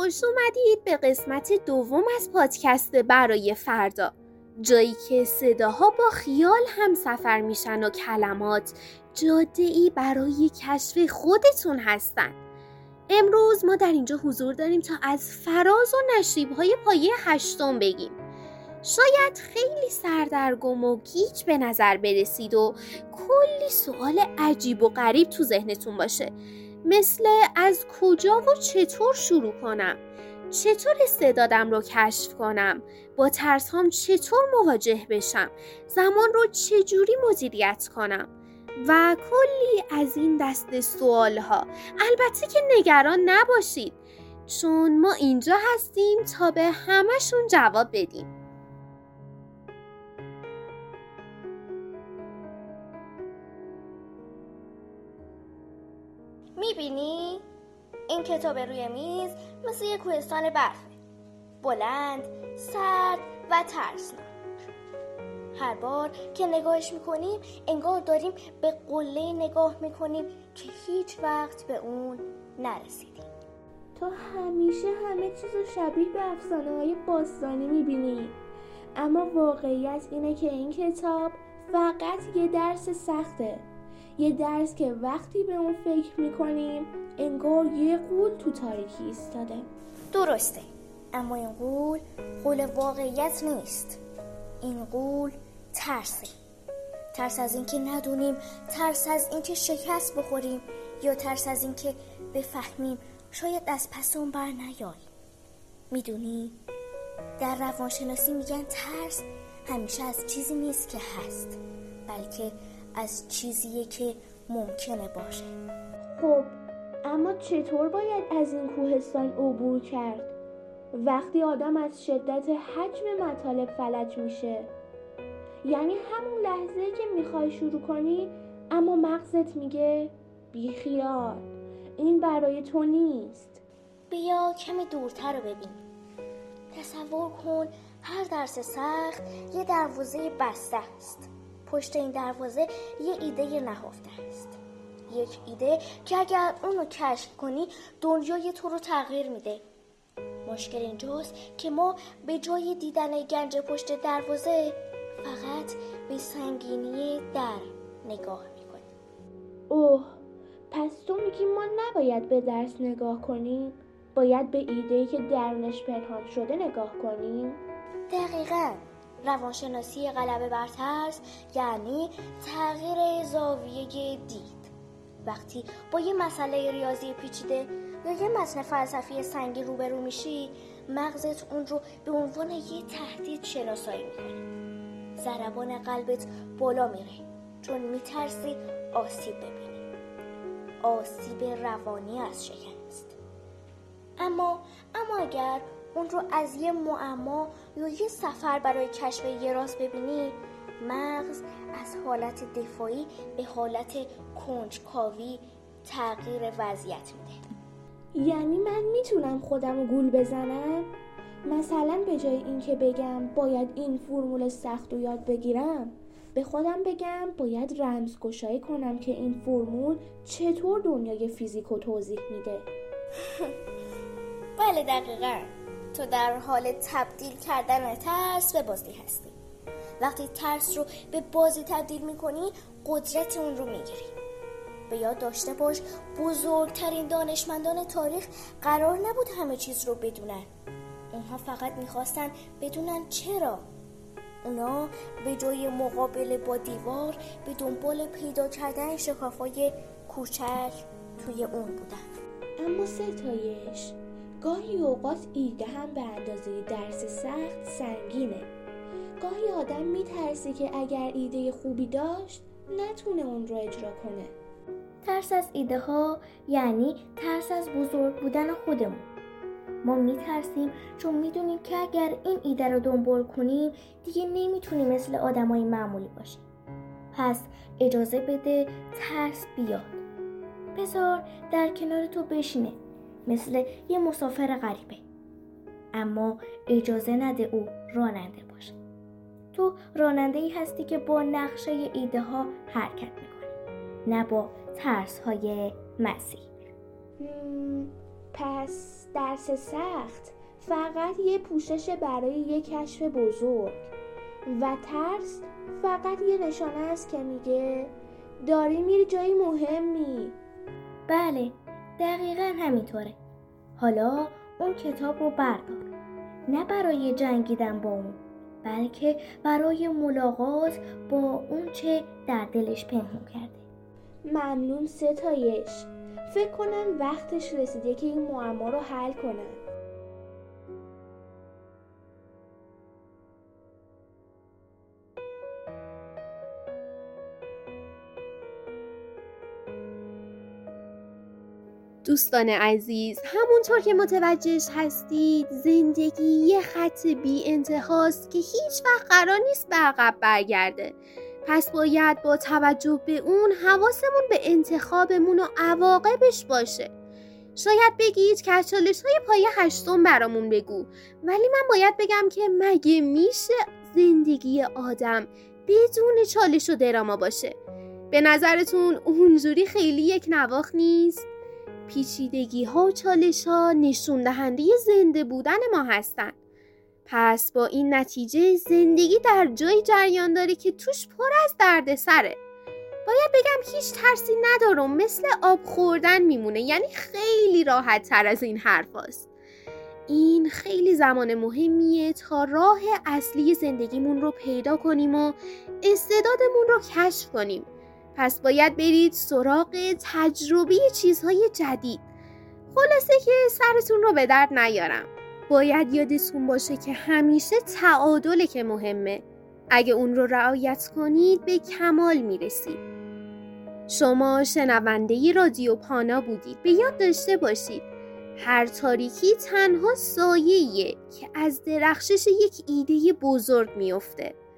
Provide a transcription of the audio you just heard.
خوش اومدید به قسمت دوم از پادکست برای فردا، جایی که صداها با خیال هم سفر میشن و کلمات جاده‌ای برای کشف خودتون هستن. امروز ما در اینجا حضور داریم تا از فراز و نشیب‌های پایه 8 بگیم. شاید خیلی سردرگم و گیج به نظر برسید و کلی سوال عجیب و غریب تو ذهنتون باشه، مثل از کجا و چطور شروع کنم؟ چطور استعدادم رو کشف کنم؟ با ترسام چطور مواجه بشم؟ زمان رو چجوری مدیریت کنم؟ و کلی از این دست سوالها. البته که نگران نباشید، چون ما اینجا هستیم تا به همشون جواب بدیم. میبینی؟ این کتاب روی میز مثل یک کوهستان برفه، بلند، سرد و ترسناک. هر بار که نگاهش میکنیم انگار داریم به قله نگاه میکنیم که هیچ وقت به اون نرسیدیم. تو همیشه همه چیزو شبیه به افسانه‌های باستانی میبینی، اما واقعیت اینه که این کتاب فقط یه درس سخته، یه درس که وقتی به اون فکر میکنیم انگار یه غول تو تاریکی ایستاده. درسته، اما این غول واقعیت نیست. این غول ترسه. ترس از اینکه ندونیم، ترس از اینکه شکست بخوریم، یا ترس از اینکه بفهمیم شاید از پس اون بر نیاییم. میدونی؟ در روانشناسی میگن ترس همیشه از چیزی نیست که هست، بلکه از چیزیه که ممکنه باشه. خب اما چطور باید از این کوهستان عبور کرد؟ وقتی آدم از شدت حجم مطالب فلج میشه، یعنی همون لحظه که میخوای شروع کنی اما مغزت میگه بیخیال، این برای تو نیست. بیا کمی دورتر رو ببین. تصور کن هر درس سخت یه دروازه بسته است. پشت این دروازه یه ایده نهفته است. یک ایده که اگر اونو کشف کنی دنیای تو رو تغییر میده. مشکل اینجاست که ما به جای دیدن گنج پشت دروازه فقط به سنگینی در نگاه میکنیم. اوه، پس تو میگی ما نباید به درس نگاه کنیم؟ باید به ایده‌ای که درونش پنهان شده نگاه کنیم؟ دقیقاً. روانشناسی غلبه بر ترس یعنی تغییر زاویه دید. وقتی با یه مسئله ریاضی پیچیده یا یه متن فلسفی سنگین روبرو میشی، مغزت اون رو به عنوان یه تهدید شناسایی میکنه. ضربان قلبت بالا میره چون میترسی آسیب ببینی، آسیب روانی از شکست. اما اگر اون رو از یه معما یا یه سفر برای کشف یه راز ببینی، مغز از حالت دفاعی به حالت کنجکاوی تغییر وضعیت میده. یعنی من میتونم خودم رو گول بزنم؟ مثلا به جای اینکه بگم باید این فرمول سخت رو یاد بگیرم، به خودم بگم باید رمزگشایی کنم که این فرمول چطور دنیای فیزیک رو توضیح میده. بله دقیقاً. تو در حال تبدیل کردن ترس به بازی هستی. وقتی ترس رو به بازی تبدیل میکنی قدرت اون رو میگیری. به یاد داشته باش بزرگترین دانشمندان تاریخ قرار نبود همه چیز رو بدونن. اونها فقط میخواستن بدونن چرا. اونا به جای مقابله با دیوار به دنبال پیدا کردن شکافای کوچک توی اون بودن. اما ستایش، گاهی اوقات ایده هم به اندازه درس سخت سنگینه. گاهی آدم میترسه که اگر ایده خوبی داشت نتونه اون رو اجرا کنه. ترس از ایده ها یعنی ترس از بزرگ بودن خودمون. ما میترسیم چون میدونیم که اگر این ایده رو دنبال کنیم دیگه نمیتونیم مثل آدمای معمولی باشیم. پس اجازه بده ترس بیاد. بذار در کنار تو بشینه مثل یه مسافر غریبه. اما اجازه نده او راننده باشه. تو راننده‌ای هستی که با نقشه ایده ها حرکت میکنی، نه با ترس های مسیر. پس درس سخت فقط یه پوشش برای یه کشف بزرگ و ترس فقط یه نشانه است که میگه داری میری جایی مهمی. بله، دقیقاً همینطوره. حالا اون کتاب رو بردار، نه برای جنگیدن با اون، بلکه برای ملاقات با اون چه در دلش پنهون کرده. ممنون ستایش. فکر کنم وقتش رسیده که این معما رو حل کنم. دوستان عزیز، همونطور که متوجهش هستید زندگی یه خط بی انتهاست که هیچ وقت قرار نیست به عقب برگرده. پس باید با توجه به اون حواسمون به انتخابمون و عواقبش باشه. شاید بگید که از چالش‌های پایه 8 برامون بگو، ولی من باید بگم که مگه میشه زندگی آدم بدون چالش و دراما باشه؟ به نظرتون اونجوری خیلی یک نواخت نیست؟ پیچیدگی ها و چالش ها نشون دهنده زنده بودن ما هستن. پس با این نتیجه زندگی در جای جریان داره که توش پر از دردسره. باید بگم هیچ ترسی ندارم، مثل آب خوردن میمونه، یعنی خیلی راحت تر از این حرف هست. این خیلی زمان مهمیه تا راه اصلی زندگیمون رو پیدا کنیم و استعدادمون رو کشف کنیم. پس باید برید سراغ تجربه چیزهای جدید. خلاصه که سرتون رو به درد نیارم. باید یادتون باشه که همیشه تعادله که مهمه. اگه اون رو رعایت کنید به کمال میرسید. شما شنونده رادیو پانا بودید. به یاد داشته باشید هر تاریکی تنها سایه‌ایه که از درخشش یک ایده بزرگ میفته.